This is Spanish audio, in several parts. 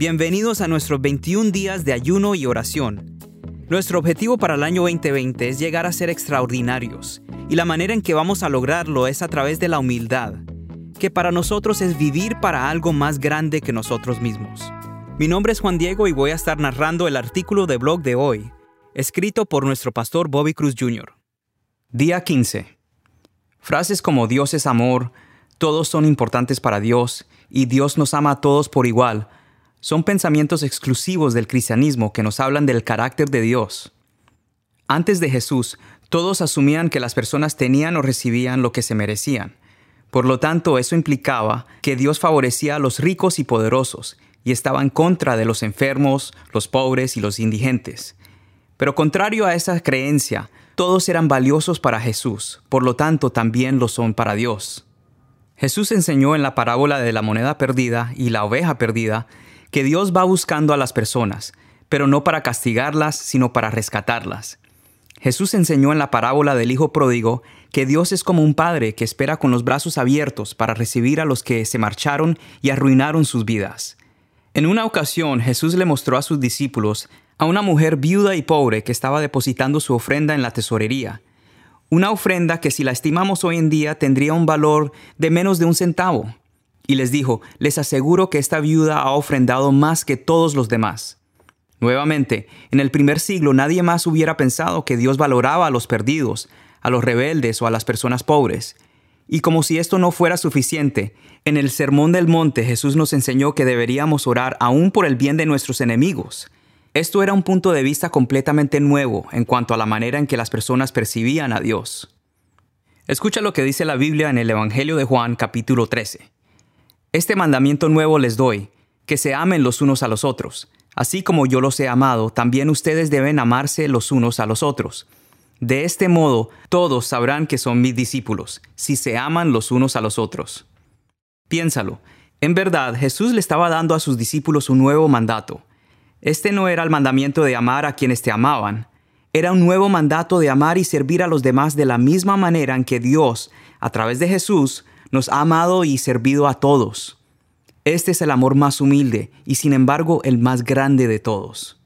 Bienvenidos a nuestros 21 días de ayuno y oración. Nuestro objetivo para el año 2020 es llegar a ser extraordinarios, y la manera en que vamos a lograrlo es a través de la humildad, que para nosotros es vivir para algo más grande que nosotros mismos. Mi nombre es Juan Diego y voy a estar narrando el artículo de blog de hoy, escrito por nuestro pastor Bobby Cruz Jr. Día 15. Frases como Dios es amor, todos son importantes para Dios y Dios nos ama a todos por igual son pensamientos exclusivos del cristianismo que nos hablan del carácter de Dios. Antes de Jesús, todos asumían que las personas tenían o recibían lo que se merecían. Por lo tanto, eso implicaba que Dios favorecía a los ricos y poderosos y estaba en contra de los enfermos, los pobres y los indigentes. Pero contrario a esa creencia, todos eran valiosos para Jesús, por lo tanto también lo son para Dios. Jesús enseñó en la parábola de la moneda perdida y la oveja perdida que Dios va buscando a las personas, pero no para castigarlas, sino para rescatarlas. Jesús enseñó en la parábola del hijo pródigo que Dios es como un padre que espera con los brazos abiertos para recibir a los que se marcharon y arruinaron sus vidas. En una ocasión, Jesús le mostró a sus discípulos a una mujer viuda y pobre que estaba depositando su ofrenda en la tesorería. Una ofrenda que si la estimamos hoy en día tendría un valor de menos de 1 centavo. Y les dijo, les aseguro que esta viuda ha ofrendado más que todos los demás. Nuevamente, en el primer siglo nadie más hubiera pensado que Dios valoraba a los perdidos, a los rebeldes o a las personas pobres. Y como si esto no fuera suficiente, en el Sermón del Monte Jesús nos enseñó que deberíamos orar aún por el bien de nuestros enemigos. Esto era un punto de vista completamente nuevo en cuanto a la manera en que las personas percibían a Dios. Escucha lo que dice la Biblia en el Evangelio de Juan, capítulo 13. Este mandamiento nuevo les doy, que se amen los unos a los otros. Así como yo los he amado, también ustedes deben amarse los unos a los otros. De este modo, todos sabrán que son mis discípulos, si se aman los unos a los otros. Piénsalo. En verdad, Jesús le estaba dando a sus discípulos un nuevo mandato. Este no era el mandamiento de amar a quienes te amaban. Era un nuevo mandato de amar y servir a los demás de la misma manera en que Dios, a través de Jesús, nos ha amado y servido a todos. Este es el amor más humilde y sin embargo el más grande de todos.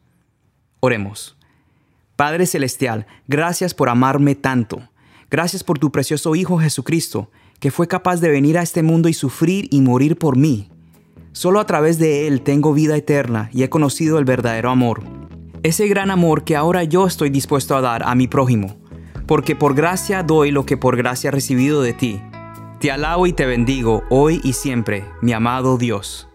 Oremos. Padre Celestial, gracias por amarme tanto. Gracias por tu precioso Hijo Jesucristo, que fue capaz de venir a este mundo y sufrir y morir por mí. Solo a través de Él tengo vida eterna y he conocido el verdadero amor. Ese gran amor que ahora yo estoy dispuesto a dar a mi prójimo, porque por gracia doy lo que por gracia he recibido de ti. Te alabo y te bendigo hoy y siempre, mi amado Dios.